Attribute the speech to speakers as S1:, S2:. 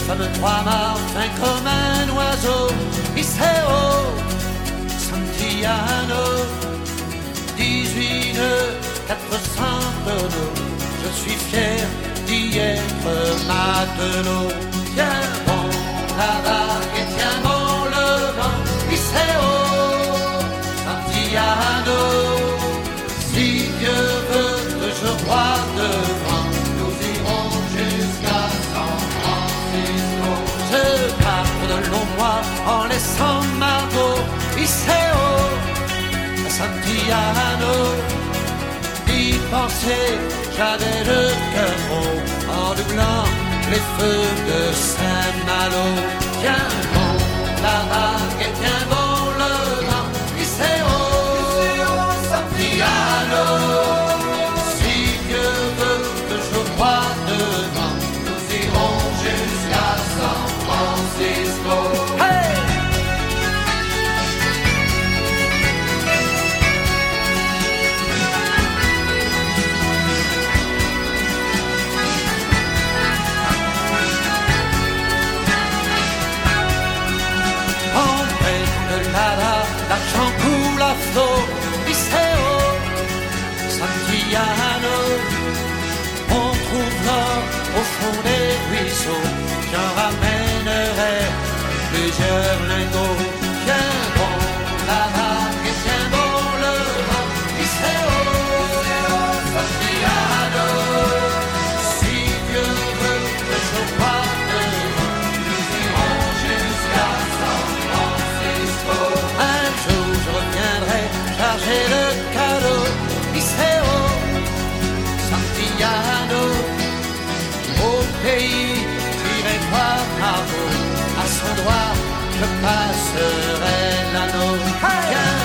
S1: fameux Trois-Mâts, fin comme un oiseau, Iseo, Santillano, 18 nœuds, 400 tonneaux, je suis fier d'y être matelot. Tiens bon la vague et tiens bon le vent, Iseo, Santillano, si Dieu veut que je croie devant, nous irons jusqu'à San Francisco. Je pars de longs mois en laissant Margot, Iseo, Santillano. D'y penser, j'avais le cœur gros en doublant les feux de Saint-Malo. Tiens bon la vague et tiens bon le vent, Iseo, Santillano. Si Dieu veut que je croie devant, nous irons jusqu'à San Francisco. Hey! L'argent coule à flot, Iseo, Santillano. On trouve l'or au fond des ruisseaux, j'en ramènerai plusieurs lingots. Tiens bon la vague et tiens bon le vent, Iseo, Santillano. Si Dieu veut que je croie devant, nous irons jusqu'à San Francisco. Je reviendrai charger le cadeau, Iseo, Santillano. Au pays, j'irai voir Margot, à son droit, je passerai l'anneau. Hey!